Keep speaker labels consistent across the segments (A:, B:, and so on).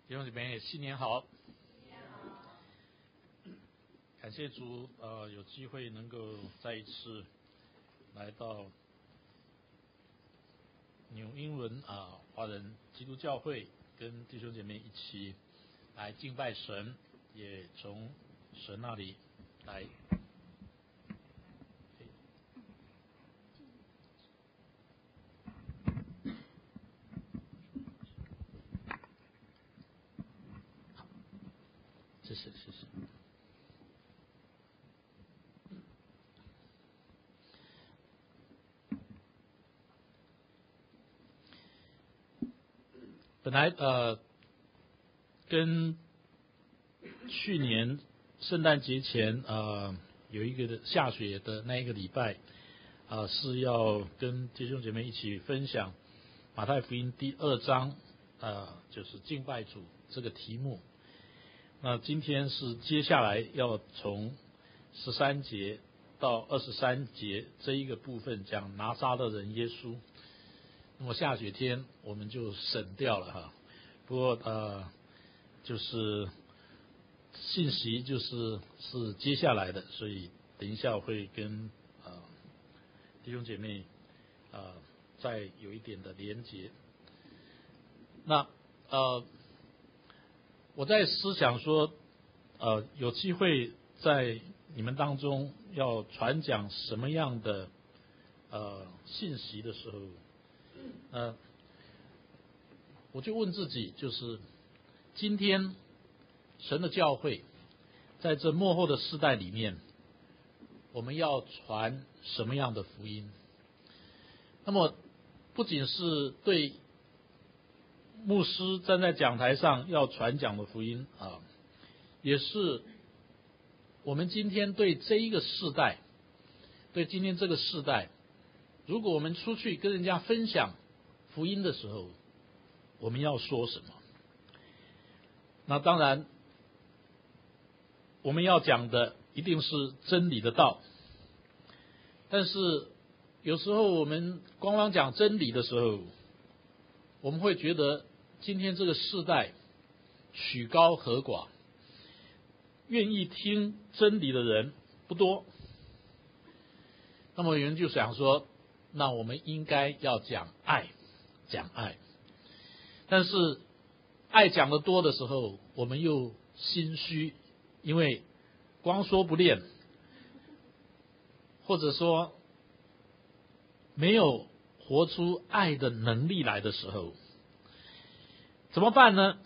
A: 弟兄姊妹，新年好！感谢主，有机会能够再一次来到纽英伦华人基督教会，跟弟兄姐妹一起来敬拜神，也从神那里来。谢谢。本来跟去年圣诞节前有一个下雪的那一个礼拜是要跟弟兄姐妹一起分享马太福音第2章就是敬拜主这个题目。那今天是接下来要从13节到23节这一个部分讲拿撒勒人耶稣。那么下雪天我们就省掉了不过就是信息是接下来的，所以等一下会跟弟兄姐妹再有一点的连结。那我在思想说有机会在你们当中要传讲什么样的信息的时候，我就问自己，就是今天神的教会在这末后的世代里面，我们要传什么样的福音？那么不仅是对牧师站在讲台上要传讲的福音也是我们今天对这一个世代，对今天这个世代，如果我们出去跟人家分享福音的时候，我们要说什么？那当然我们要讲的一定是真理的道，但是有时候我们光光讲真理的时候，我们会觉得今天这个世代曲高和寡，愿意听真理的人不多。那么有人就想说，那我们应该要讲爱。但是爱讲得多的时候，我们又心虚，因为光说不练，或者说没有活出爱的能力来的时候，怎么办呢？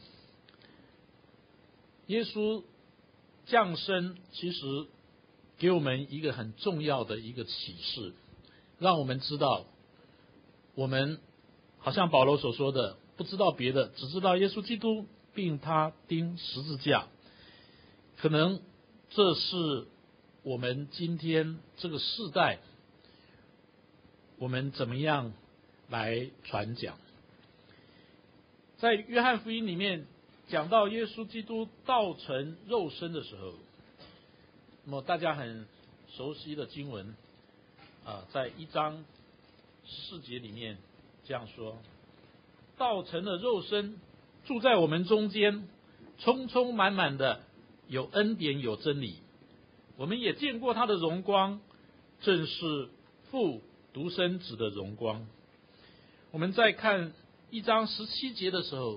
A: 耶稣降生其实给我们一个很重要的一个启示，让我们知道，我们好像保罗所说的，不知道别的，只知道耶稣基督并他钉十字架。可能这是我们今天这个世代，我们怎么样来传讲。在约翰福音里面讲到耶稣基督道成肉身的时候，那么大家很熟悉的经文在1章14节里面这样说：道成了肉身，住在我们中间，充充满满的有恩典有真理。我们也见过他的荣光，正是父独生子的荣光。我们在看1章17节的时候，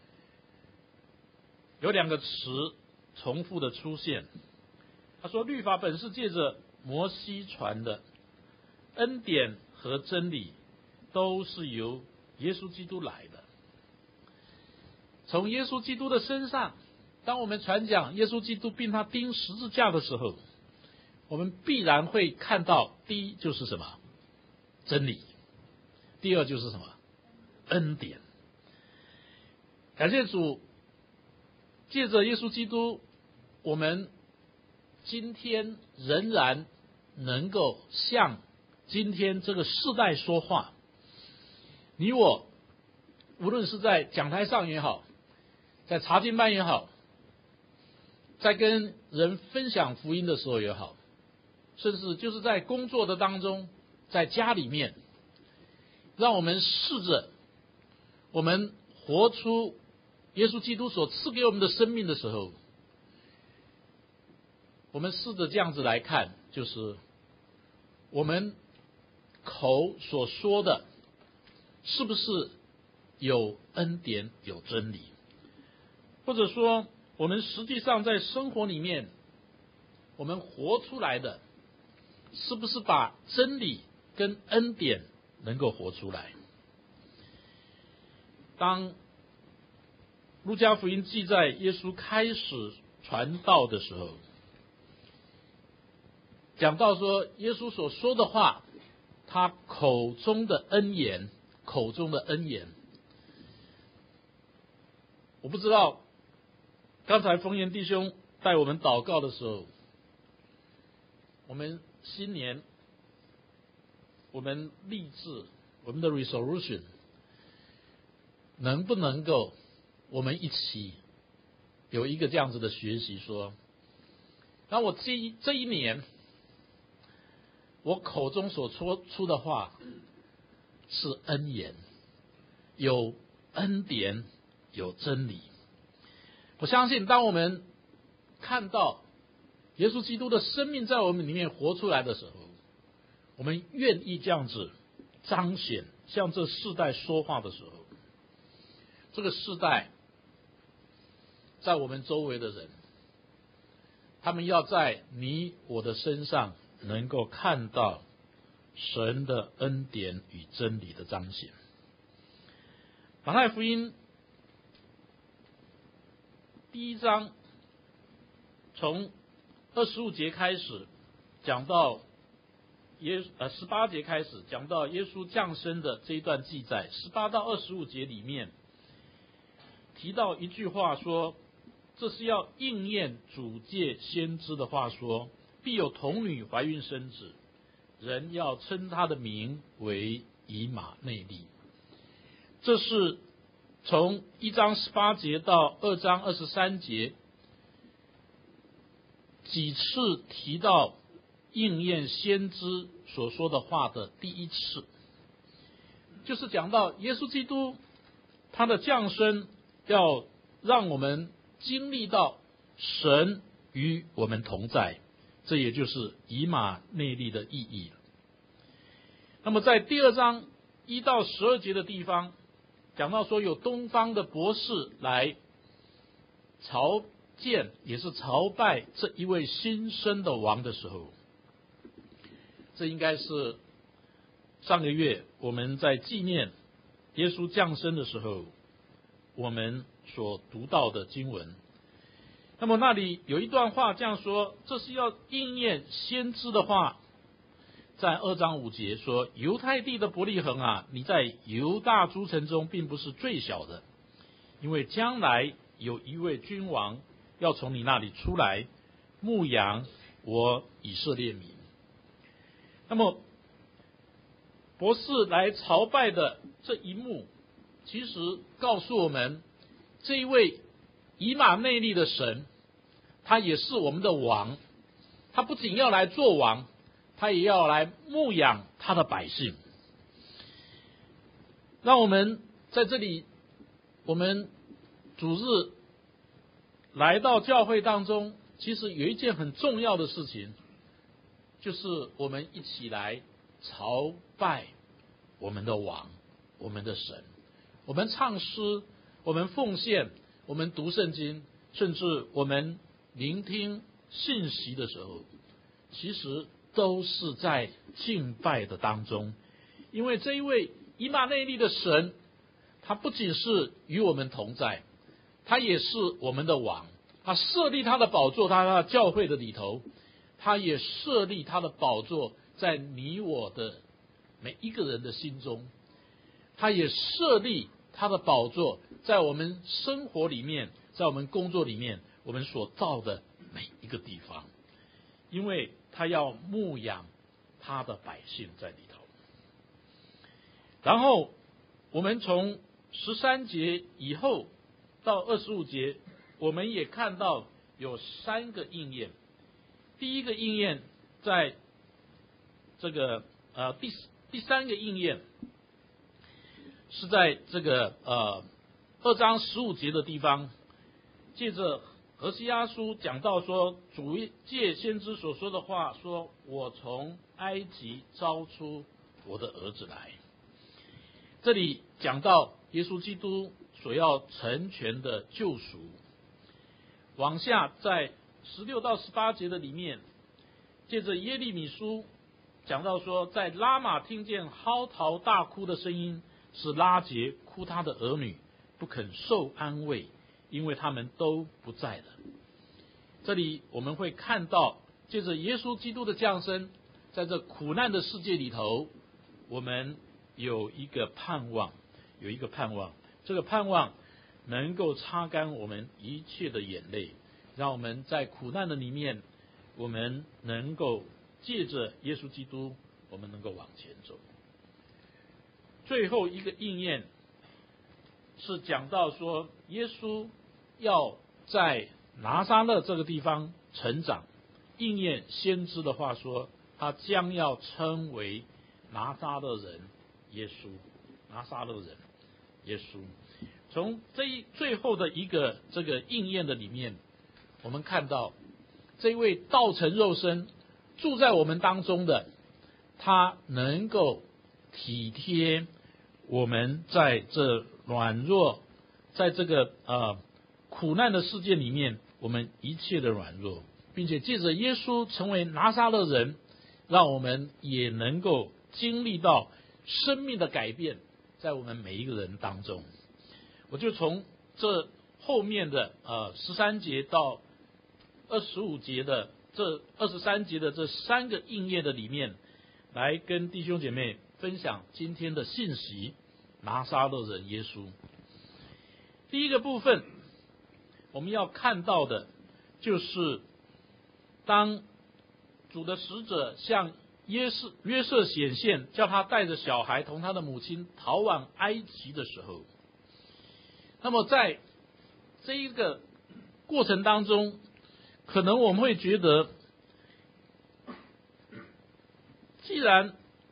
A: 有2个词重复的出现。他说，律法本是借着摩西传的，恩典和真理都是由耶稣基督来的。从耶稣基督的身上，当我们传讲耶稣基督并他钉十字架的时候，我们必然会看到，第一就是什么？真理。第二就是什么？恩典。感谢主，借着耶稣基督，我们今天仍然能够向今天这个世代说话。你我无论是在讲台上也好，在查经班也好，在跟人分享福音的时候也好，甚至就是在工作的当中，在家里面，让我们试着我们活出耶稣基督所赐给我们的生命的时候，我们试着这样子来看，就是我们口所说的是不是有恩典有真理，或者说我们实际上在生活里面我们活出来的是不是把真理跟恩典能够活出来。当路加福音记载耶稣开始传道的时候，讲到说耶稣所说的话，他口中的恩言，我不知道刚才丰彦弟兄带我们祷告的时候，我们新年我们立志，我们的 resolution 能不能够我们一起有一个这样子的学习，说那我这一年我口中所说出的话是恩言，有恩典，有真理。我相信当我们看到耶稣基督的生命在我们里面活出来的时候，我们愿意这样子彰显，向这世代说话的时候，这个世代在我们周围的人，他们要在你我的身上能够看到神的恩典与真理的彰显。马太福音第1章从25节开始讲到18节开始讲到耶稣降生的这一段记载，18到25节里面提到一句话说，这是要应验主借先知的话说，必有童女怀孕生子，人要称他的名为以马内利。这是从1章18节到2章23节几次提到应验先知所说的话的第一次，就是讲到耶稣基督他的降生要让我们经历到神与我们同在，这也就是以马内利的意义。那么在第2章1到12节的地方讲到说，有东方的博士来朝见，也是朝拜这一位新生的王的时候，这应该是上个月我们在纪念耶稣降生的时候我们所读到的经文。那么那里有一段话这样说，这是要应验先知的话，在2章5节说，犹太地的伯利恒啊，你在犹大诸城中并不是最小的，因为将来有一位君王要从你那里出来，牧养我以色列民。那么博士来朝拜的这一幕，其实告诉我们，这一位以马内利的神，他也是我们的王，他不仅要来做王，他也要来牧养他的百姓。让我们在这里，我们主日来到教会当中，其实有一件很重要的事情，就是我们一起来朝拜我们的王，我们的神。我们唱诗，我们奉献，我们读圣经，甚至我们聆听信息的时候，其实都是在敬拜的当中。因为这一位以马内利的神，他不仅是与我们同在，他也是我们的王。他设立他的宝座，他的教会的里头，他也设立他的宝座在你我的每一个人的心中，他也设立他的宝座在我们生活里面，在我们工作里面，我们所造的每一个地方，因为他要牧养他的百姓在里头。然后我们从13节以后到25节，我们也看到有3个应验。第一个应验在这个第3个应验是在这个 2章15节的地方，借着何西阿书讲到说，主借先知所说的话说，我从埃及招出我的儿子来。这里讲到耶稣基督所要成全的救赎。往下在16到18节的里面，借着耶利米书讲到说，在拉玛听见嚎啕大哭的声音，是拉结哭他的儿女，不肯受安慰，因为他们都不在了。这里我们会看到，借着耶稣基督的降生，在这苦难的世界里头，我们有一个盼望，这个盼望能够擦干我们一切的眼泪，让我们在苦难的里面，我们能够借着耶稣基督，我们能够往前走。最后一个应验是讲到说，耶稣要在拿撒勒这个地方成长，应验先知的话说，他将要称为拿撒勒人耶稣。拿撒勒人耶稣。从最后的一个这个应验的里面，我们看到这位道成肉身住在我们当中的，他能够体贴我们在这软弱，在这个苦难的世界里面，我们一切的软弱，并且借着耶稣成为拿撒勒人，让我们也能够经历到生命的改变，在我们每一个人当中。我就从这后面的13节到25节的这23节的这3个应验的里面，来跟弟兄姐妹分享今天的信息，拿撒勒人耶稣。第一个部分我们要看到的就是当主的使者向约瑟显现，叫他带着小孩同他的母亲逃往埃及的时候，那么在这一个过程当中，可能我们会觉得，既然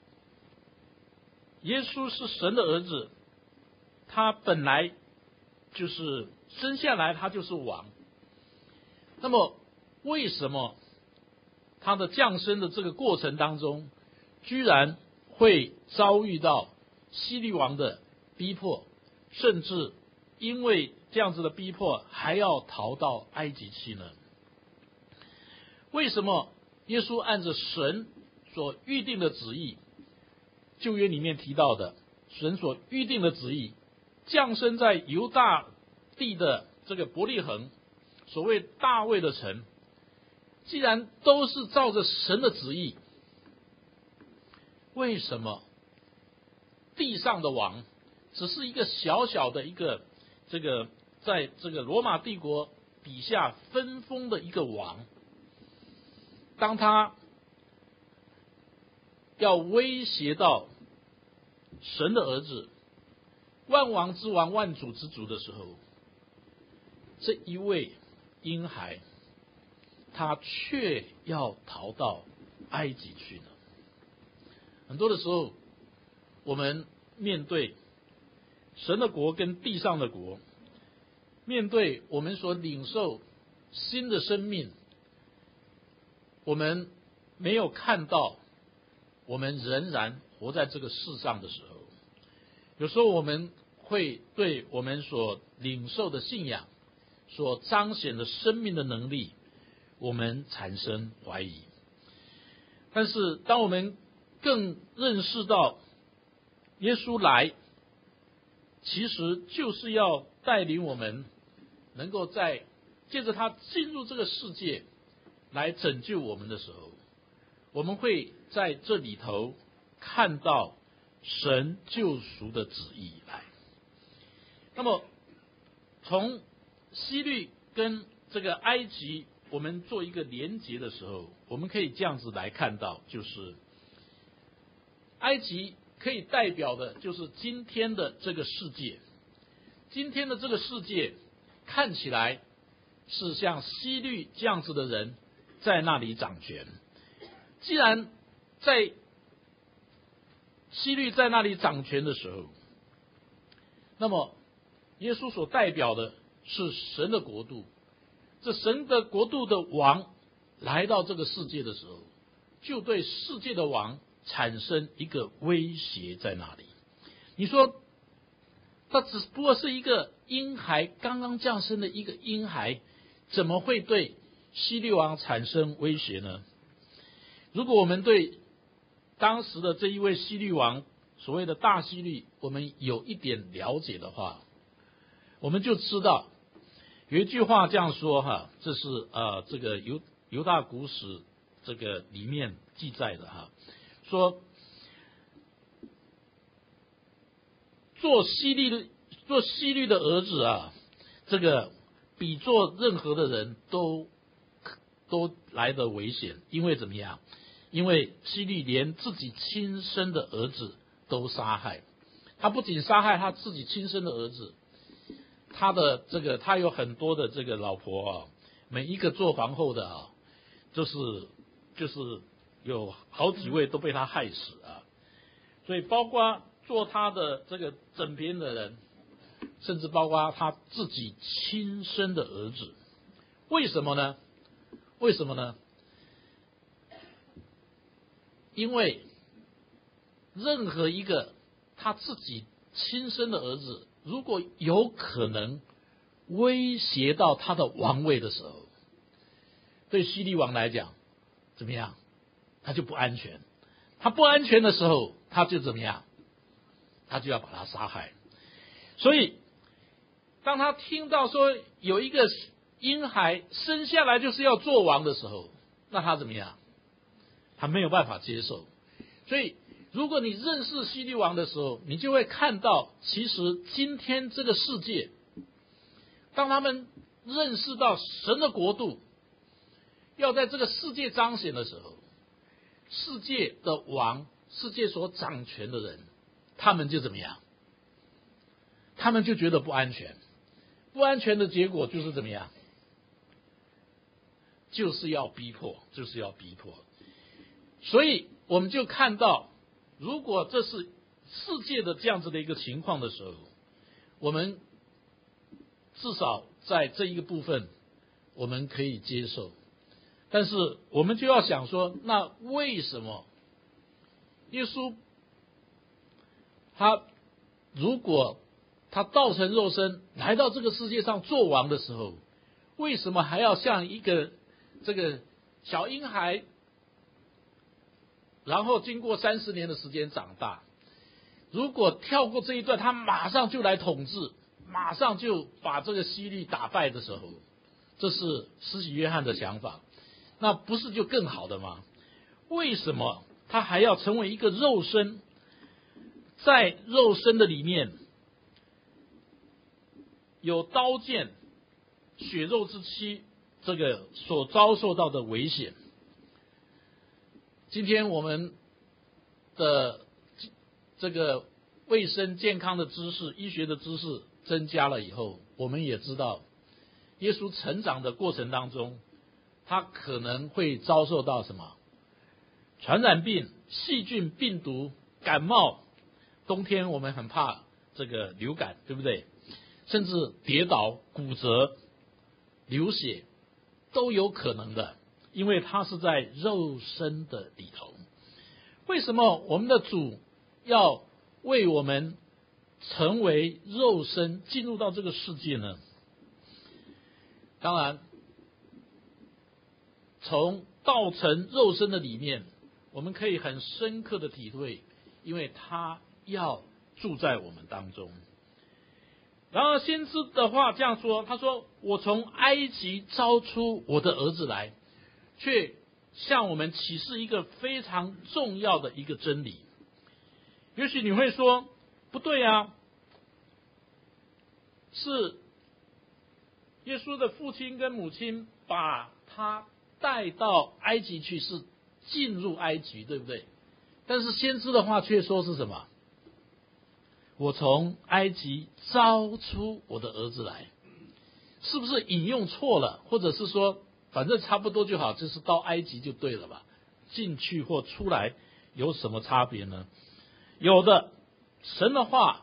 A: 耶稣是神的儿子，他本来就是生下来他就是王，那么为什么他的降生的这个过程当中，居然会遭遇到希律王的逼迫，甚至因为这样子的逼迫还要逃到埃及去呢？为什么耶稣按着神所预定的旨意，旧约里面提到的神所预定的旨意，降生在犹大地的这个伯利恒，所谓大卫的城，既然都是照着神的旨意，为什么地上的王只是一个小小的一个在这个罗马帝国底下分封的一个王，当他要威胁到神的儿子，万王之王万主之主的时候，这一位婴孩他却要逃到埃及去呢？很多的时候，我们面对神的国跟地上的国，面对我们所领受新的生命，我们没有看到我们仍然活在这个世上的时候，有时候我们会对我们所领受的信仰，所彰显的生命的能力，我们产生怀疑。但是当我们更认识到耶稣来，其实就是要带领我们能够借着他进入这个世界来拯救我们的时候，我们会在这里头看到神救赎的旨意来。那么从希律跟这个埃及我们做一个连结的时候，我们可以这样子来看到，就是埃及可以代表的就是今天的这个世界，今天的这个世界看起来是像希律这样子的人在那里掌权。既然在希律在那里掌权的时候，那么耶稣所代表的是神的国度。这神的国度的王来到这个世界的时候，就对世界的王产生一个威胁在那里。你说他只不过是一个婴孩，刚刚降生的一个婴孩，怎么会对希律王产生威胁呢？如果我们对当时的这一位希律王，所谓的大希律，我们有一点了解的话，我们就知道有一句话这样说哈，这是这个犹大古史这个里面记载的哈，说做希律的儿子啊，这个比做任何的人都来得危险，因为怎么样？因为希律连自己亲生的儿子都杀害，他不仅杀害他自己亲生的儿子，他有很多的这个老婆啊，每一个做皇后的啊，就是有好几位都被他害死啊，所以包括做他的这个枕边的人，甚至包括他自己亲生的儿子。为什么呢？因为任何一个他自己亲生的儿子，如果有可能威胁到他的王位的时候，对希律王来讲怎么样？他就不安全。他不安全的时候，他就怎么样？他就要把他杀害。所以当他听到说有一个婴孩生下来就是要做王的时候，那他怎么样？他没有办法接受。所以如果你认识希律王的时候，你就会看到，其实今天这个世界，当他们认识到神的国度要在这个世界彰显的时候，世界的王，世界所掌权的人，他们就怎么样？他们就觉得不安全。不安全的结果就是怎么样？就是要逼迫。所以我们就看到，如果这是世界的这样子的一个情况的时候，我们至少在这一个部分我们可以接受。但是我们就要想说，那为什么耶稣他如果他道成肉身来到这个世界上做王的时候，为什么还要像一个这个小婴孩，然后经过30年的时间长大？如果跳过这一段，他马上就来统治，马上就把这个希律打败的时候，这是施洗约翰的想法，那不是就更好的吗？为什么他还要成为一个肉身，在肉身的里面有刀剑血肉之躯这个所遭受到的危险？今天我们的这个卫生健康的知识、医学的知识增加了以后，我们也知道耶稣成长的过程当中，他可能会遭受到什么传染病、细菌、病毒、感冒，冬天我们很怕这个流感，对不对？甚至跌倒、骨折、流血都有可能的，因为他是在肉身的里头。为什么我们的主要为我们成为肉身进入到这个世界呢？当然从道成肉身的里面，我们可以很深刻的体会，因为他要住在我们当中。然而先知的话这样说，他说我从埃及招出我的儿子来，却向我们启示一个非常重要的一个真理。也许你会说不对啊，是耶稣的父亲跟母亲把他带到埃及去，是进入埃及，对不对？但是先知的话却说是什么？我从埃及招出我的儿子来，是不是引用错了？或者是说反正差不多就好，就是到埃及就对了吧？进去或出来有什么差别呢？有的，神的话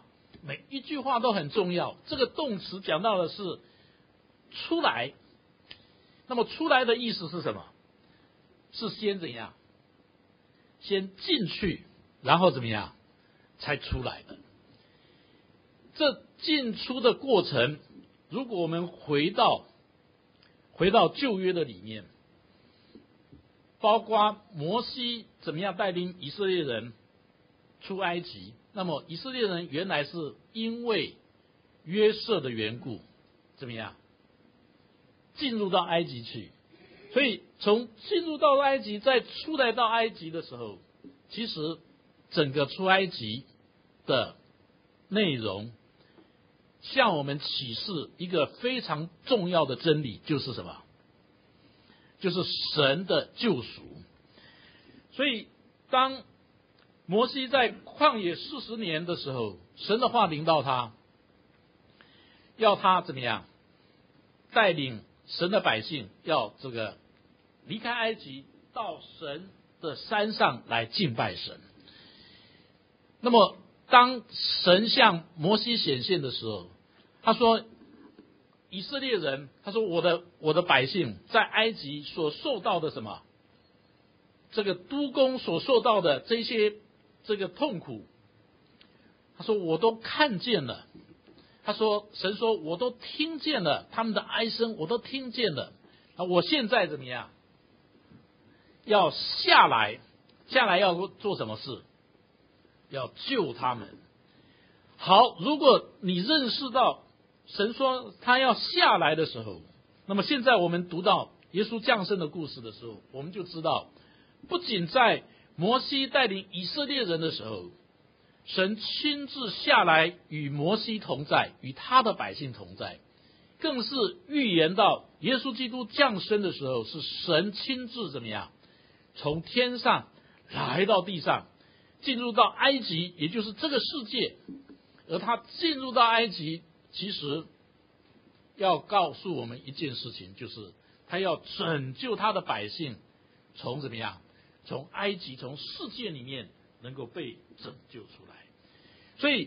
A: 每一句话都很重要。这个动词讲到的是出来，那么出来的意思是什么？是先怎样？先进去，然后怎么样才出来的？这进出的过程，如果我们回到旧约的里面，包括摩西怎么样带领以色列人出埃及，那么以色列人原来是因为约瑟的缘故，怎么样进入到埃及去？所以从进入到埃及，再出来到埃及的时候，其实整个出埃及的内容，向我们启示一个非常重要的真理，就是什么？就是神的救赎。所以当摩西在旷野40年的时候，神的话临到他，要他怎么样带领神的百姓，要这个离开埃及，到神的山上来敬拜神。那么当神向摩西显现的时候，他说以色列人，他说我的百姓在埃及所受到的什么，这个督工所受到的这些这个痛苦，他说我都看见了。他说神说我都听见了他们的哀声，我都听见了。我现在怎么样？要下来要做什么事？要救他们。好，如果你认识到神说他要下来的时候，那么现在我们读到耶稣降生的故事的时候，我们就知道，不仅在摩西带领以色列人的时候，神亲自下来与摩西同在，与他的百姓同在，更是预言到耶稣基督降生的时候，是神亲自怎么样从天上来到地上，进入到埃及，也就是这个世界。而他进入到埃及，其实要告诉我们一件事情，就是他要拯救他的百姓从怎么样，从埃及，从世界里面能够被拯救出来。所以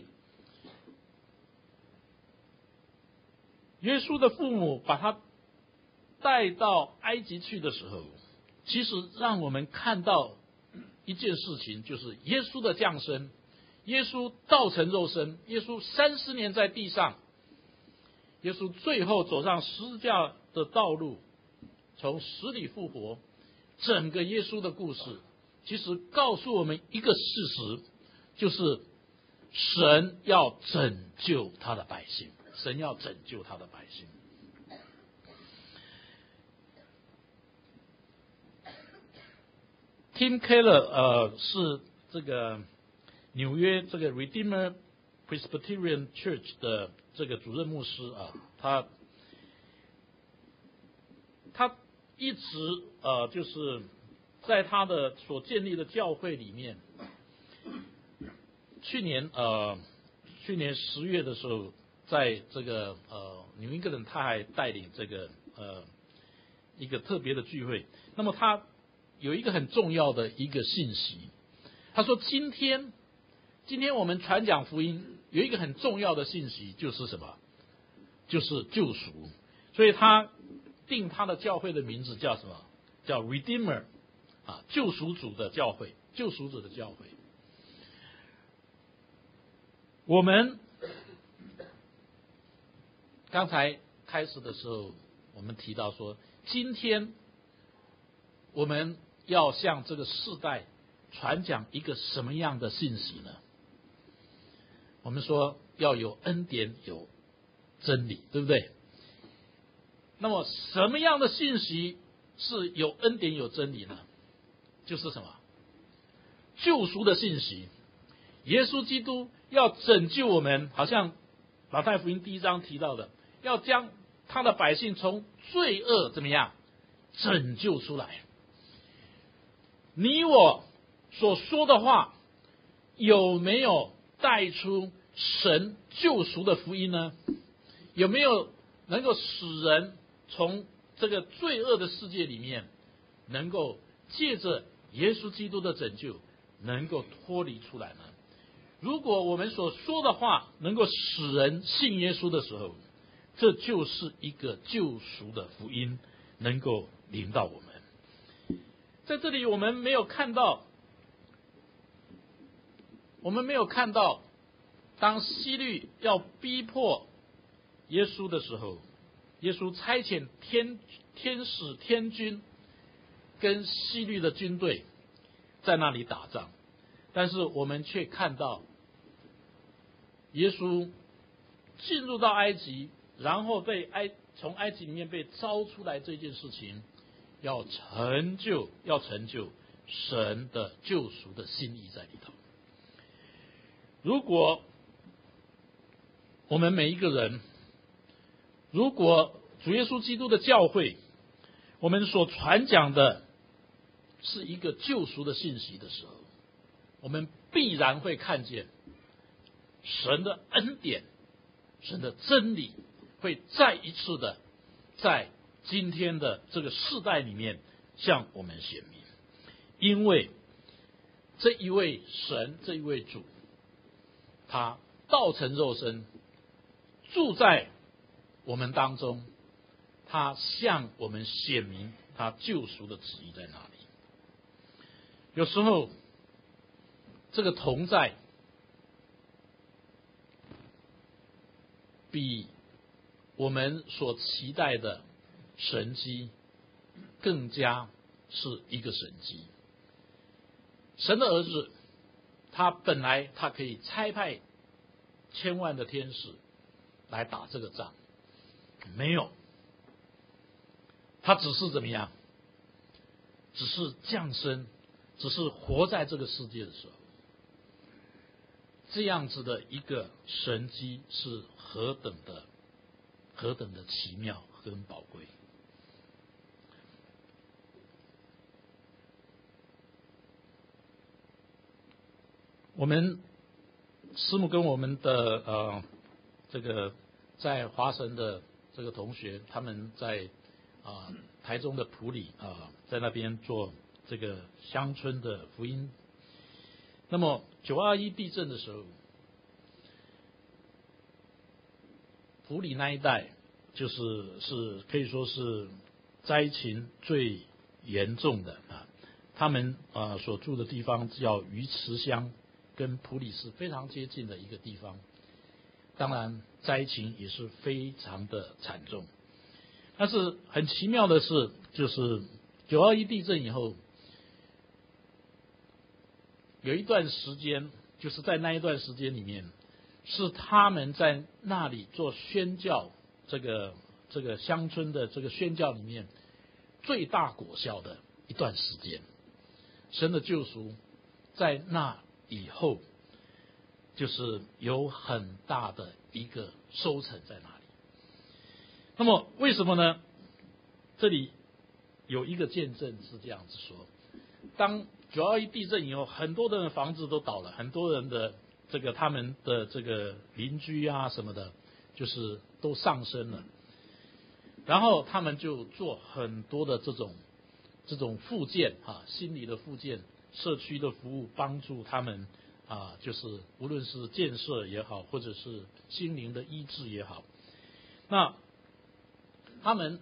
A: 耶稣的父母把他带到埃及去的时候，其实让我们看到一件事情，就是耶稣的降生，耶稣道成肉身，耶稣30年在地上，耶稣最后走上十字架的道路，从死里复活，整个耶稣的故事其实告诉我们一个事实，就是神要拯救他的百姓，神要拯救他的百姓。Tim Keller 是这个纽约这个 Redeemer Presbyterian Church 的这个主任牧师啊，他一直就是在他的所建立的教会里面，去年10月的时候，在这个纽英格兰，他还带领这个一个特别的聚会。那么他有一个很重要的一个信息，他说今天我们传讲福音有一个很重要的信息，就是什么？就是救赎。所以他定他的教会的名字叫什么？叫 Redeemer 救赎主的教会，救赎者的教会。我们刚才开始的时候，我们提到说，今天我们要向这个世代传讲一个什么样的信息呢？我们说要有恩典，有真理，对不对？那么什么样的信息是有恩典有真理呢？就是什么？救赎的信息。耶稣基督要拯救我们，好像马太福音1章提到的，要将他的百姓从罪恶怎么样拯救出来。你我所说的话有没有带出神救赎的福音呢？有没有能够使人从这个罪恶的世界里面，能够借着耶稣基督的拯救，能够脱离出来呢？ 如果我们所说的话能够使人信耶稣的时候，这就是一个救赎的福音能够临到我们。在这里我们没有看到，当希律要逼迫耶稣的时候，耶稣差遣天使天军跟希律的军队在那里打仗，但是我们却看到耶稣进入到埃及，然后从埃及里面被招出来这件事情，要成就神的救赎的心意在里头。如果我们每一个人，如果主耶稣基督的教会，我们所传讲的是一个救赎的信息的时候，我们必然会看见神的恩典、神的真理会再一次的在今天的这个世代里面向我们显明。因为这一位神，这一位主，他道成肉身，住在我们当中，他向我们显明他救赎的旨意在哪里。有时候这个同在比我们所期待的神迹更加是一个神迹。神的儿子，他本来他可以差派千万的天使来打这个仗，没有，他只是怎么样？只是降生，只是活在这个世界的时候，这样子的一个神迹是何等的奇妙跟宝贵。我们师母跟我们的这个在华神的这个同学，他们在台中的埔里在那边做这个乡村的福音。那么921地震的时候，埔里那一带是可以说是灾情最严重的他们所住的地方叫鱼池乡，跟埔里是非常接近的一个地方，当然灾情也是非常的惨重。但是很奇妙的是，就是921地震以后，有一段时间，就是在那一段时间里面，是他们在那里做宣教，这个乡村的这个宣教里面最大果效的一段时间。神的救赎在那以后，就是有很大的一个收成在那里。那么为什么呢？这里有一个见证是这样子说：当921地震以后，很多人的房子都倒了，很多人的他们的这个邻居什么的，就是都丧生了。然后他们就做很多的这种复健心理的复健、社区的服务，帮助他们就是无论是建设也好，或者是心灵的医治也好。那他们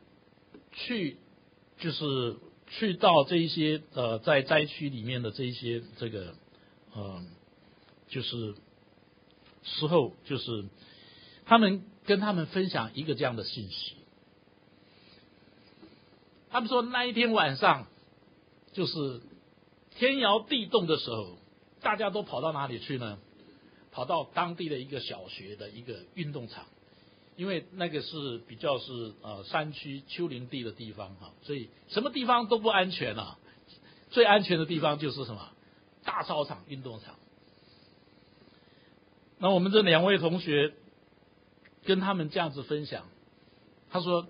A: 就是去到这一些在灾区里面的这一些就是时候，就是他们跟他们分享一个这样的信息。他们说那一天晚上就是天摇地动的时候，大家都跑到哪里去呢？跑到当地的一个小学的一个运动场。因为那个是比较是山区丘陵地的地方所以什么地方都不安全最安全的地方就是什么？大操场、运动场。那我们这两位同学跟他们这样子分享，他说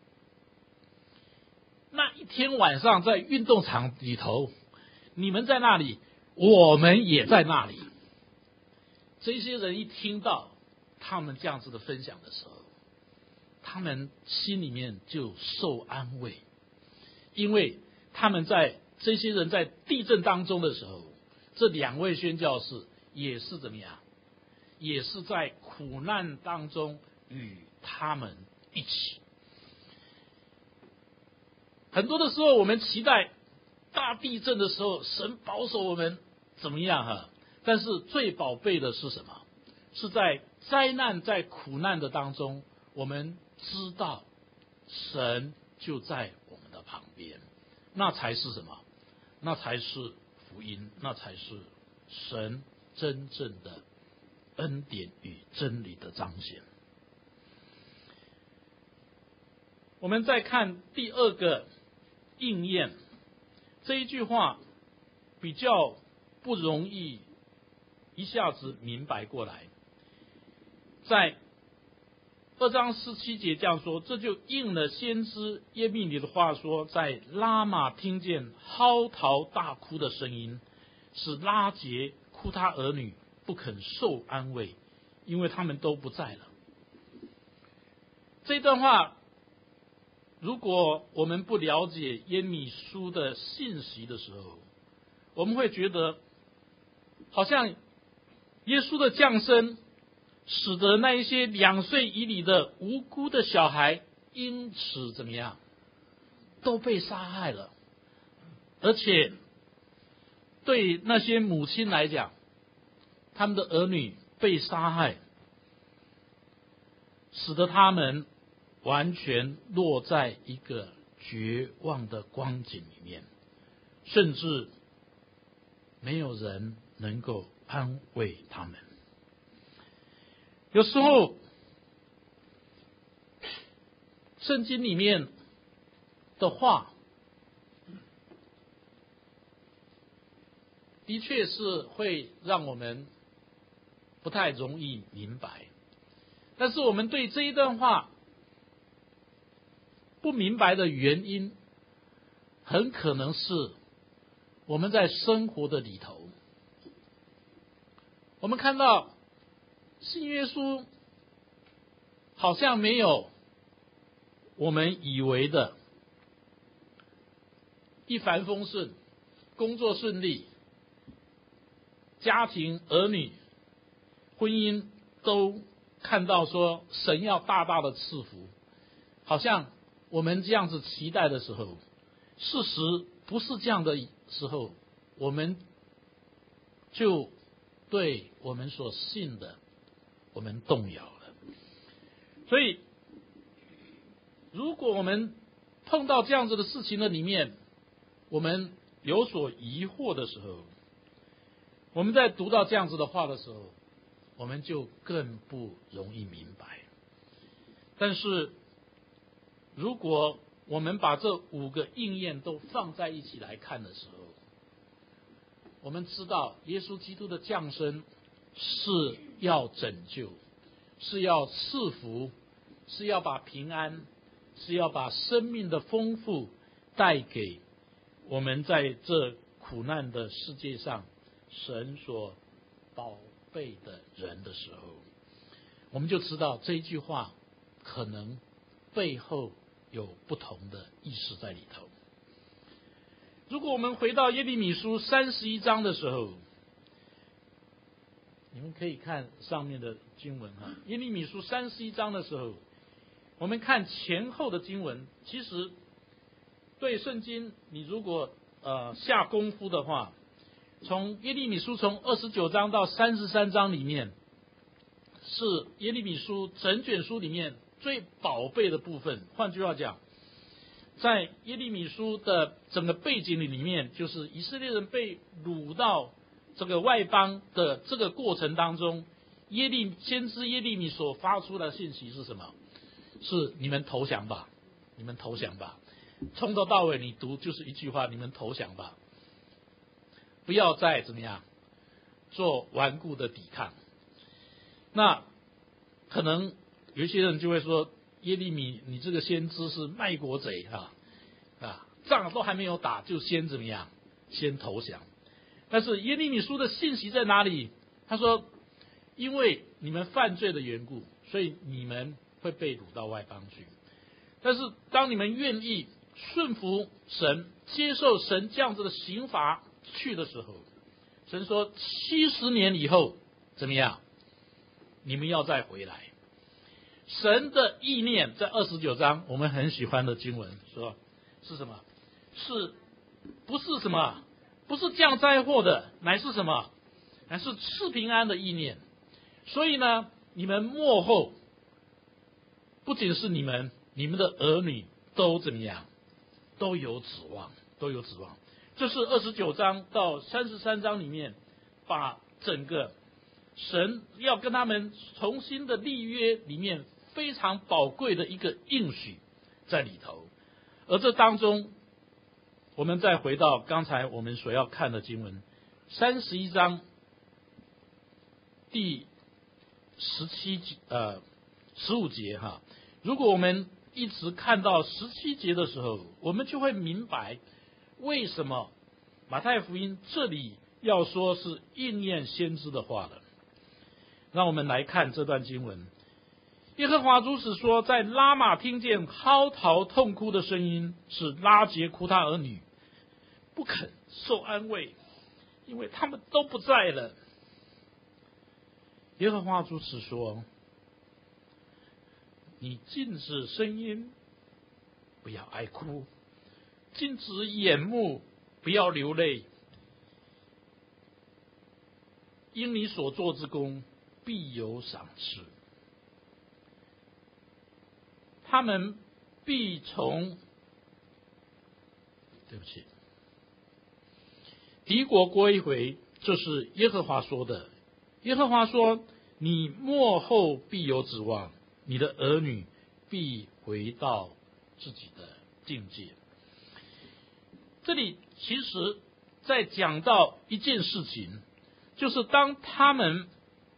A: 那一天晚上在运动场里头，你们在那里，我们也在那里。这些人一听到他们这样子的分享的时候，他们心里面就受安慰，因为这些人在地震当中的时候，这两位宣教士也是怎么样？也是在苦难当中与他们一起。很多的时候，我们期待大地震的时候，神保守我们怎么样哈？但是最宝贝的是什么？是在灾难、在苦难的当中，我们知道神就在我们的旁边，那才是什么？那才是福音，那才是神真正的恩典与真理的彰显。我们再看第二个应验，这一句话比较不容易一下子明白过来。在2章17节这样说，这就应了先知耶利米的话说，在拉玛听见嚎啕大哭的声音，使拉结哭他儿女不肯受安慰，因为他们都不在了。这段话如果我们不了解耶利米书的信息的时候，我们会觉得好像耶稣的降生使得那一些2岁以里的无辜的小孩因此怎么样都被杀害了，而且对那些母亲来讲，他们的儿女被杀害，使得他们完全落在一个绝望的光景里面，甚至没有人能够安慰他们。有时候圣经里面的话的确是会让我们不太容易明白，但是我们对这一段话不明白的原因，很可能是我们在生活的里头，我们看到信约书好像没有我们以为的一帆风顺，工作顺利，家庭儿女婚姻都看到说神要大大的赐福，好像我们这样子期待的时候，事实不是这样的时候，我们就对我们所信的我们动摇了。所以如果我们碰到这样子的事情的里面，我们有所疑惑的时候，我们在读到这样子的话的时候，我们就更不容易明白。但是如果我们把这5个应验都放在一起来看的时候，我们知道耶稣基督的降生是要拯救，是要赐福，是要把平安，是要把生命的丰富带给我们在这苦难的世界上神所宝贝的人的时候，我们就知道这一句话可能背后有不同的意思在里头。如果我们回到耶利米书31章的时候，你们可以看上面的经文哈。耶利米书31章的时候，我们看前后的经文，其实对圣经你如果下功夫的话，从耶利米书从29章到33章里面，是耶利米书整卷书里面最宝贝的部分。换句话讲，在耶利米书的整个背景里面，就是以色列人被掳到这个外邦的这个过程当中，先知耶利米所发出的信息是什么？是你们投降吧，你们投降吧。从头到尾你读就是一句话，你们投降吧，不要再怎么样做顽固的抵抗。那可能有一些人就会说，耶利米你这个先知是卖国贼仗都还没有打就先怎么样，先投降。但是耶利米书的信息在哪里？他说因为你们犯罪的缘故，所以你们会被掳到外邦去，但是当你们愿意顺服神，接受神这样子的刑罚去的时候， 神说70年以后怎么样？你们要再回来。神的意念在29章，我们很喜欢的经文说是什么？不是什么？不是降灾祸的，乃是什么？乃是赐平安的意念。所以呢，你们末后不仅是你们的儿女都怎么样？都有指望，都有指望。这是29章到33章里面，把整个神要跟他们重新的立约里面非常宝贵的一个应许在里头。而这当中，我们再回到刚才我们所要看的经文31章第15节哈。如果我们一直看到17节的时候，我们就会明白为什么马太福音这里要说是应验先知的话了。让我们来看这段经文。耶和华如此说，在拉玛听见嚎啕痛哭的声音，是拉结哭他儿女，不肯受安慰，因为他们都不在了。耶和华如此说，你禁止声音，不要哀哭，禁止眼目，不要流泪，因你所做之功必有赏赐。他们必从敌国归回，这是耶和华说的。耶和华说，你末后必有指望，你的儿女必回到自己的境界。这里其实在讲到一件事情，就是当他们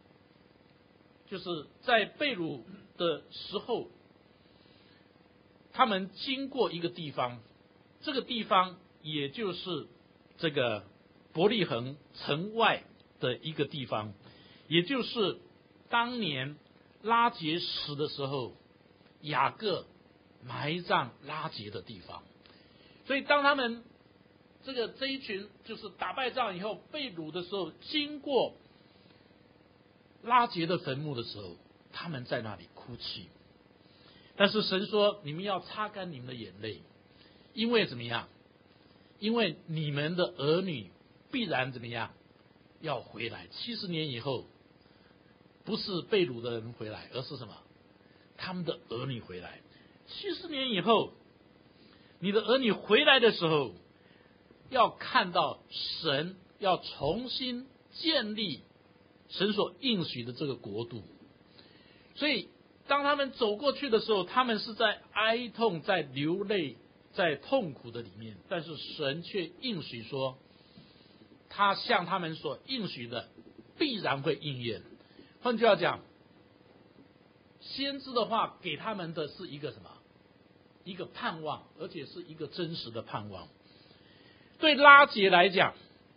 A: 就是在被掳的时候，他们经过一个地方，这个地方也就是这个伯利恒城外的一个地方，也就是当年拉结死的时候，雅各埋葬拉结的地方。所以当他们这一群就是打败仗以后被掳的时候，经过拉结的坟墓的时候，他们在那里哭泣。但是神说，你们要擦干你们的眼泪，因为怎么样？因为你们的儿女必然怎么样？要回来。70年以后，不是被掳的人回来，而是什么？他们的儿女回来。70年以后，你的儿女回来的时候，要看到神要重新建立神所应许的这个国度。所以当他们走过去的时候，他们是在哀痛，在流泪，在痛苦的里面，但是神却应许说，他向他们所应许的必然会应验。换句话讲，先知的话给他们的是一个什么？一个盼望，而且是一个真实的盼望。对拉结来讲，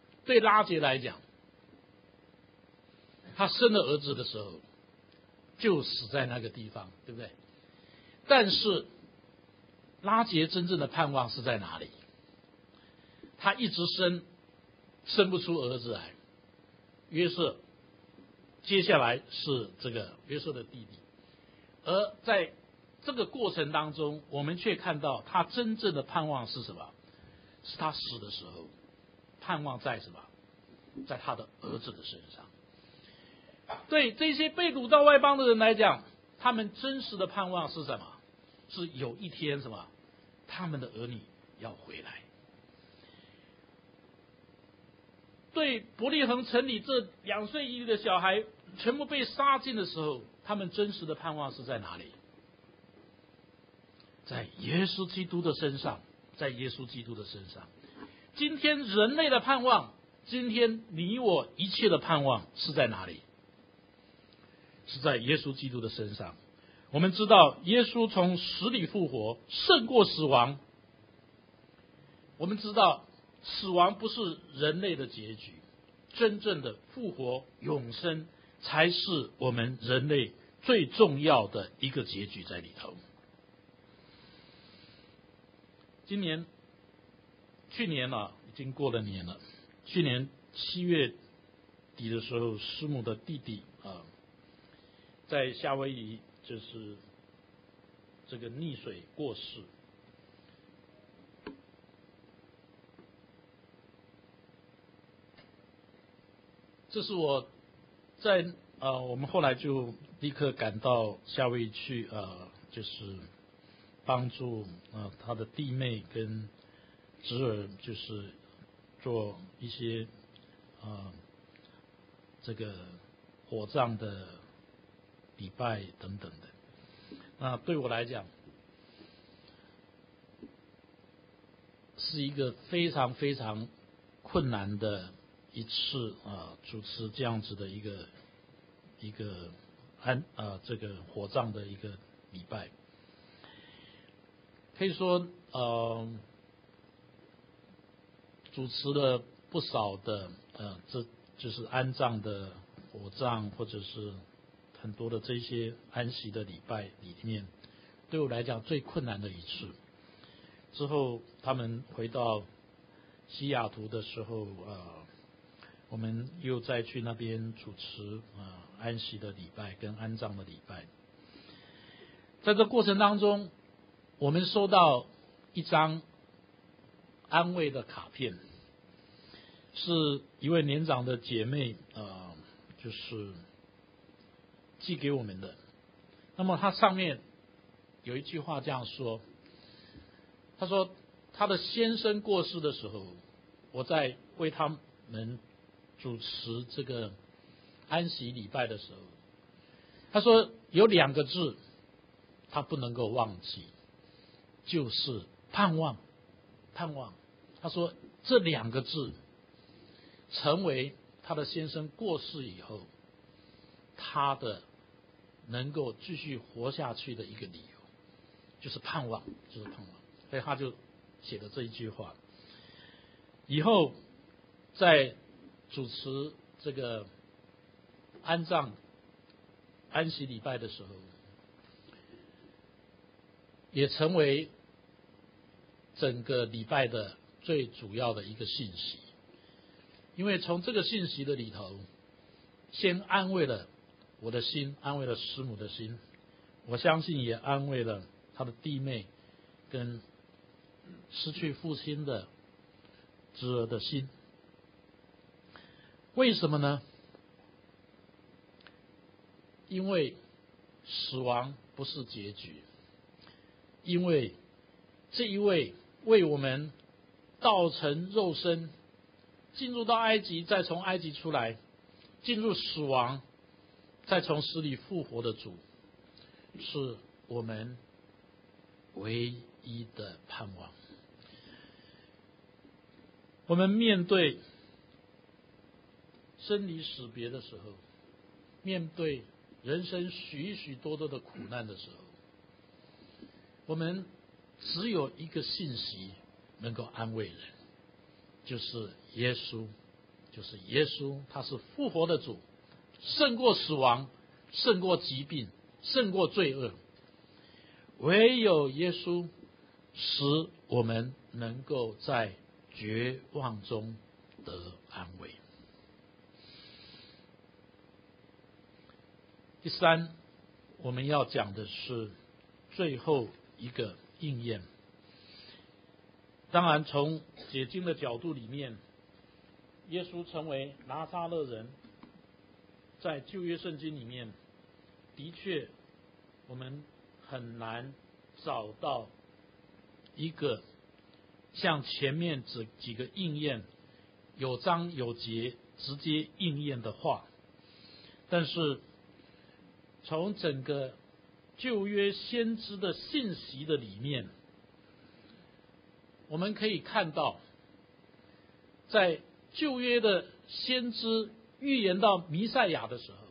A: 他生了儿子的时候就死在那个地方，对不对？但是拉结真正的盼望是在哪里？他一直生不出儿子来。约瑟接下来是这个约瑟的弟弟，而在这个过程当中，我们却看到他真正的盼望是什么？是他死的时候，盼望在什么？在他的儿子的身上。对这些被掳到外邦的人来讲，他们真实的盼望是什么？是有一天什么？他们的儿女要回来。对伯利恒城里这2岁1的小孩全部被杀尽的时候，他们真实的盼望是在哪里？在耶稣基督的身上，在耶稣基督的身上。今天人类的盼望，今天你我一切的盼望是在哪里？是在耶稣基督的身上。我们知道耶稣从死里复活，胜过死亡。我们知道死亡不是人类的结局，真正的复活永生才是我们人类最重要的一个结局在里头。去年已经过了年了。去年7月底的时候，师母的弟弟在夏威夷就是这个溺水过世。这是我在我们后来就立刻赶到夏威夷去就是帮助他的弟妹跟侄儿，就是做一些这个火葬的礼拜等等的。那对我来讲是一个非常非常困难的一次主持这样子的一个这个火葬的一个礼拜，可以说主持了不少的这就是安葬的火葬，或者是很多的这些安息的礼拜里面，对我来讲最困难的一次。之后他们回到西雅图的时候我们又再去那边主持安息的礼拜跟安葬的礼拜。在这过程当中，我们收到一张安慰的卡片，是一位年长的姐妹就是寄给我们的。那么它上面有一句话这样说，他说他的先生过世的时候，我在为他们主持这个安息礼拜的时候，他说有2个字他不能够忘记，就是盼望。盼望，他说这2个字成为他的先生过世以后他的能够继续活下去的一个理由，就是盼望，就是盼望。所以他就写了这一句话。以后在主持这个安息礼拜的时候，也成为整个礼拜的最主要的一个信息。因为从这个信息的里头，先安慰了我的心，安慰了师母的心，我相信也安慰了他的弟妹跟失去父亲的侄儿的心。为什么呢？因为死亡不是结局，因为这一位为我们道成肉身，进入到埃及，再从埃及出来，进入死亡，再从死里复活的主，是我们唯一的盼望。我们面对生离死别的时候，面对人生许许多多的苦难的时候，我们只有一个信息能够安慰人，就是耶稣，就是耶稣，他是复活的主，胜过死亡，胜过疾病，胜过罪恶。唯有耶稣使我们能够在绝望中得安慰。第3，我们要讲的是最后一个应验。当然从解经的角度里面，耶稣成为拿撒勒人，在旧约圣经里面的确我们很难找到一个像前面这几个应验有章有节直接应验的话。但是从整个旧约先知的信息的里面，我们可以看到，在旧约的先知预言到弥赛亚的时候，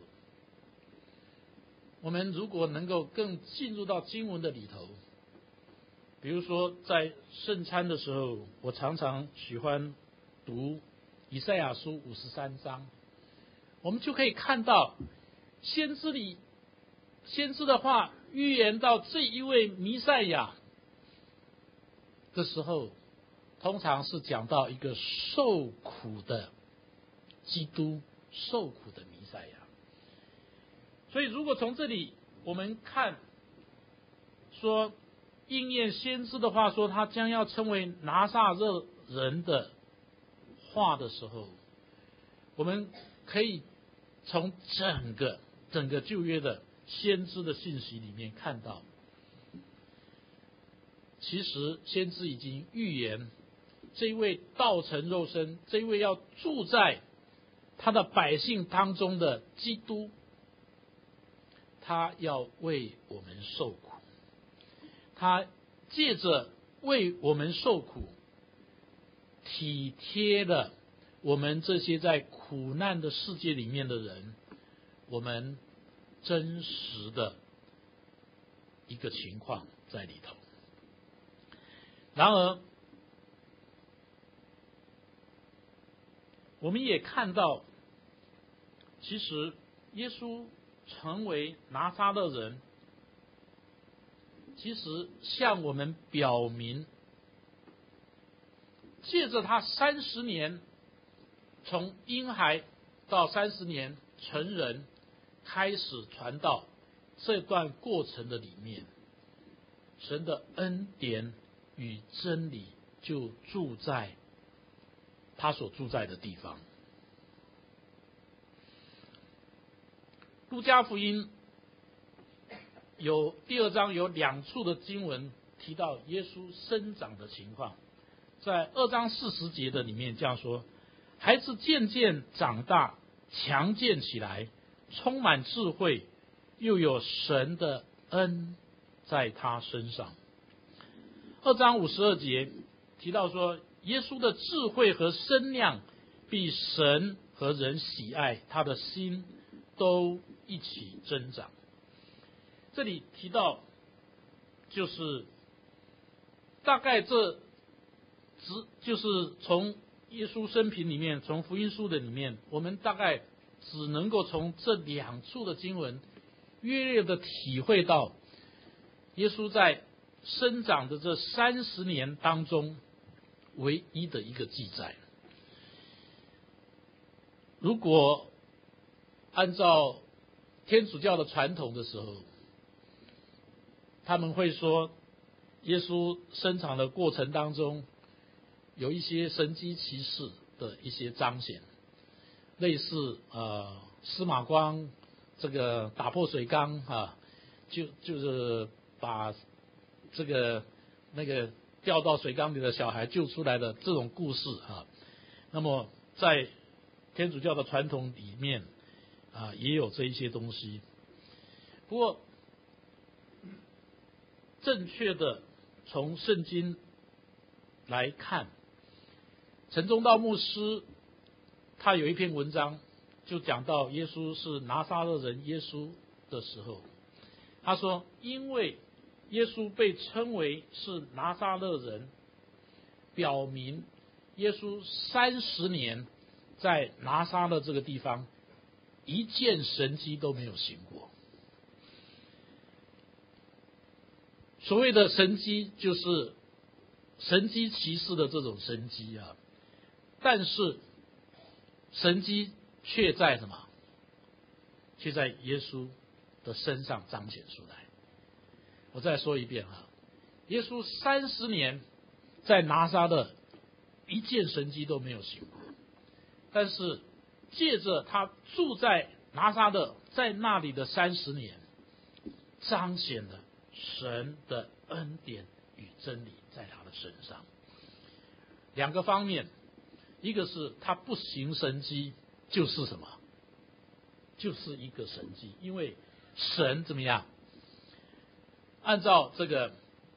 A: 我们如果能够更进入到经文的里头，比如说在圣餐的时候，我常常喜欢读以赛亚书53章，我们就可以看到先知的话预言到这一位弥赛亚的时候，通常是讲到一个受苦的基督受苦的弥赛亚。所以如果从这里我们看说应验先知的话，说他将要称为拿撒勒人的话的时候，我们可以从整个旧约的先知的信息里面看到，其实先知已经预言这一位道成肉身，这一位要住在他的百姓当中的基督，他要为我们受苦，他借着为我们受苦，体贴了我们这些在苦难的世界里面的人，我们真实的一个情况在里头。然而我们也看到，其实耶稣成为拿撒勒人，其实向我们表明，借着他30年从婴孩到30年成人开始传道这段过程的里面，神的恩典与真理就住在他所住在的地方。路加福音有第2章有2处的经文提到耶稣生长的情况，在2章40节的里面这样说：孩子渐渐长大，强健起来，充满智慧，又有神的恩在他身上。2章52节提到说，耶稣的智慧和身量比神和人喜爱，他的心都一起增长。这里提到就是大概就是从耶稣生平里面，从福音书的里面，我们大概只能够从这2处的经文约略的体会到耶稣在生长的这30年当中唯一的一个记载。如果按照天主教的传统的时候，他们会说耶稣生长的过程当中有一些神迹奇事的一些彰显，类似司马光这个打破水缸就是把这个那个掉到水缸里的小孩救出来的这种故事那么在天主教的传统里面也有这一些东西。不过正确的从圣经来看，陈宗道牧师他有一篇文章就讲到耶稣是拿撒勒人耶稣的时候，他说因为耶稣被称为是拿撒勒人，表明耶稣30年在拿撒勒这个地方一件神迹都没有行过。所谓的神迹就是神迹奇事的这种神迹但是神迹却在什么？却在耶稣的身上彰显出来。我再说一遍耶稣30年在拿撒勒一件神迹都没有行过，但是借着他住在拿撒勒，在那里的30年，彰显了神的恩典与真理在他的身上。2个方面，一个是他不行神迹就是什么？就是一个神迹，因为神怎么样？按照这个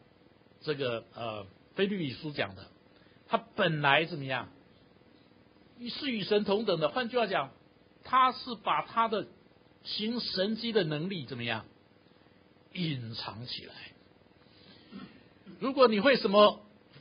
A: 腓立比书讲的，他本来怎么样？是与神同等的。换句话讲，他是把他的行神迹的能力怎么样？隐藏起来。如果你会什么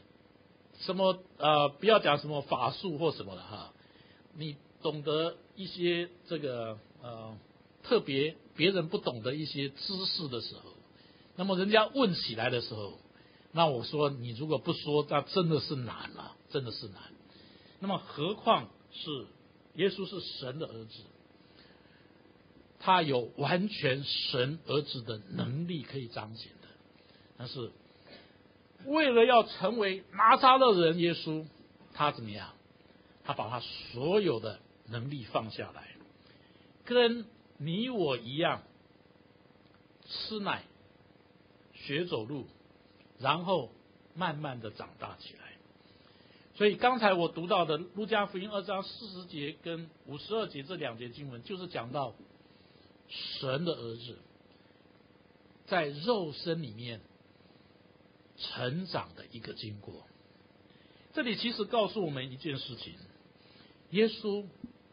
A: 不要讲什么法术或什么了你懂得一些这个特别别人不懂的一些知识的时候，那么人家问起来的时候，那我说你如果不说，那真的是难了，真的是难。那么何况是耶稣是神的儿子，他有完全神儿子的能力可以彰显的。但是为了要成为拿撒勒人耶稣，他怎么样？他把他所有的能力放下来，跟你我一样，吃奶学走路，然后慢慢的长大起来。所以刚才我读到的路加福音2章40节跟52节这2节经文，就是讲到神的儿子在肉身里面成长的一个经过。这里其实告诉我们一件事情，耶稣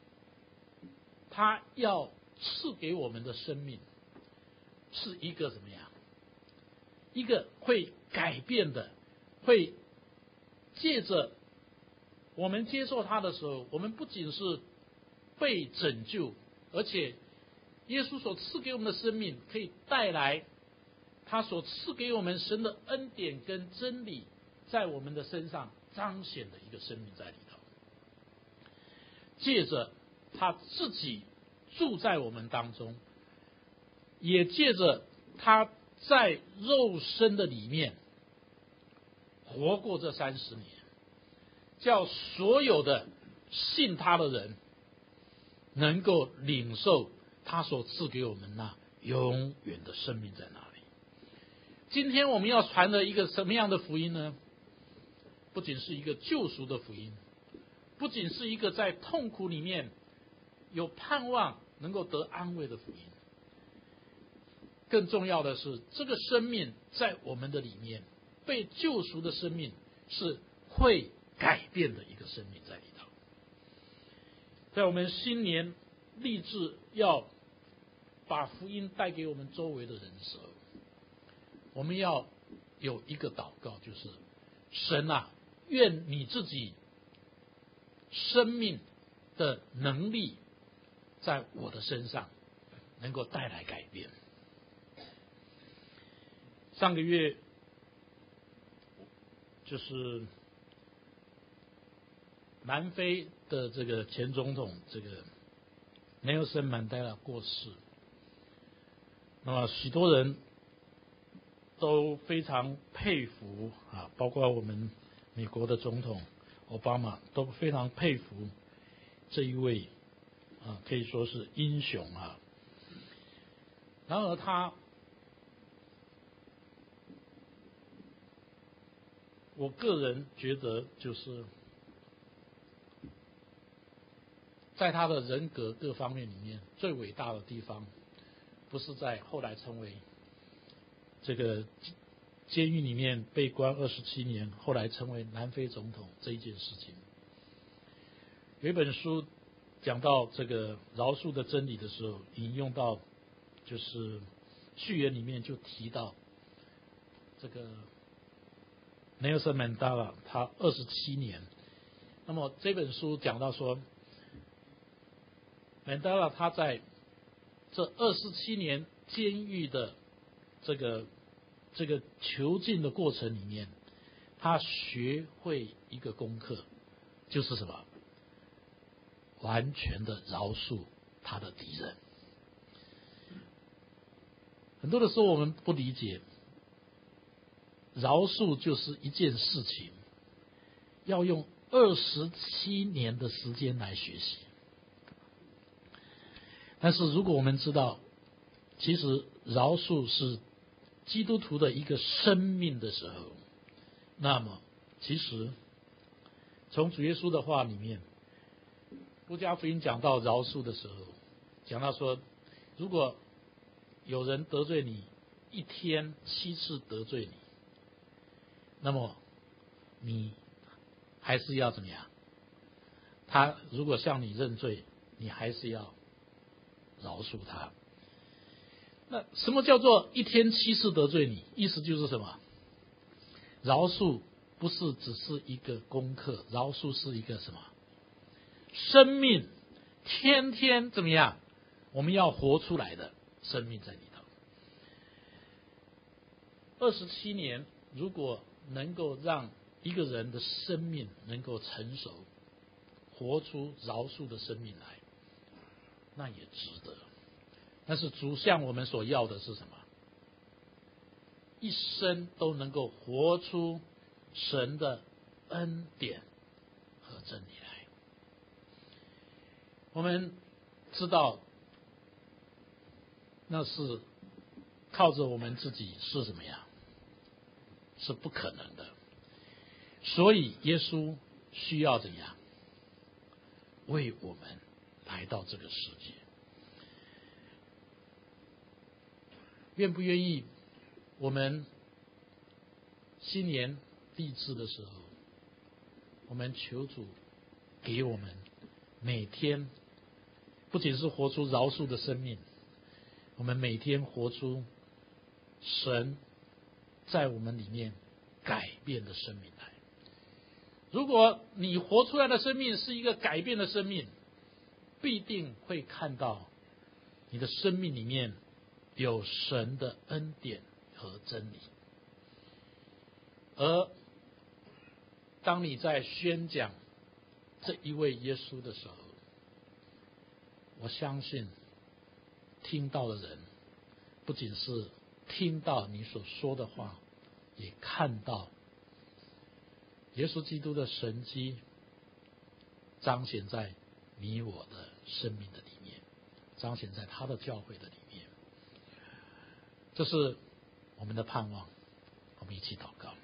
A: 他要赐给我们的生命是一个怎么样？一个会改变的，会借着我们接受他的时候，我们不仅是被拯救，而且耶稣所赐给我们的生命可以带来他所赐给我们神的恩典跟真理在我们的身上彰显的一个生命在里头。借着他自己住在我们当中，也借着他在肉身的里面活过这30年，叫所有的信他的人能够领受他所赐给我们那永远的生命在哪里。今天我们要传的一个什么样的福音呢？不仅是一个救赎的福音，不仅是一个在痛苦里面有盼望能够得安慰的福音，更重要的是这个生命在我们的里面被救赎的生命是会改变的一个生命在里头。在我们新年立志要把福音带给我们周围的人的时候，我们要有一个祷告，就是神啊，愿你自己生命的能力在我的身上能够带来改变。上个月就是南非的这个前总统这个Nelson Mandela 过世，那么许多人都非常佩服啊，包括我们美国的总统奥巴马都非常佩服这一位啊，可以说是英雄啊。然而我个人觉得就是在他的人格各方面里面最伟大的地方，不是在后来成为这个监狱里面被关27年，后来成为南非总统这一件事情。有一本书讲到这个饶恕的真理的时候，引用到就是序言里面就提到这个Nelson Mandela 他27年，那么这本书讲到说Mandela 他在这27年监狱的这个囚禁的过程里面，他学会一个功课，就是什么？完全的饶恕他的敌人。很多的时候我们不理解，饶恕就是一件事情要用27年的时间来学习。但是如果我们知道，其实饶恕是基督徒的一个生命的时候，那么其实从主耶稣的话里面，路加福音讲到饶恕的时候，讲到说，如果有人得罪你，1天7次得罪你，那么你还是要怎么样？他如果向你认罪，你还是要饶恕他。那什么叫做1天7次得罪你？意思就是什么？饶恕不是只是一个功课，饶恕是一个什么？生命，天天怎么样？我们要活出来的生命在里头。27年，如果能够让一个人的生命能够成熟， 活出饶恕的生命来，那也值得。但是主向我们所要的是什么？一生都能够活出神的恩典和真理来。我们知道那是靠着我们自己是怎么样？是不可能的。所以耶稣需要怎样？为我们来到这个世界。愿不愿意我们新年立志的时候，我们求主给我们每天不仅是活出饶恕的生命，我们每天活出神在我们里面改变的生命来。如果你活出来的生命是一个改变的生命，必定会看到你的生命里面有神的恩典和真理。而当你在宣讲这一位耶稣的时候，我相信听到的人不仅是听到你所说的话，也看到耶稣基督的神迹彰显在你我的生命的里面，彰显在他的教会的里面。这是我们的盼望，我们一起祷告。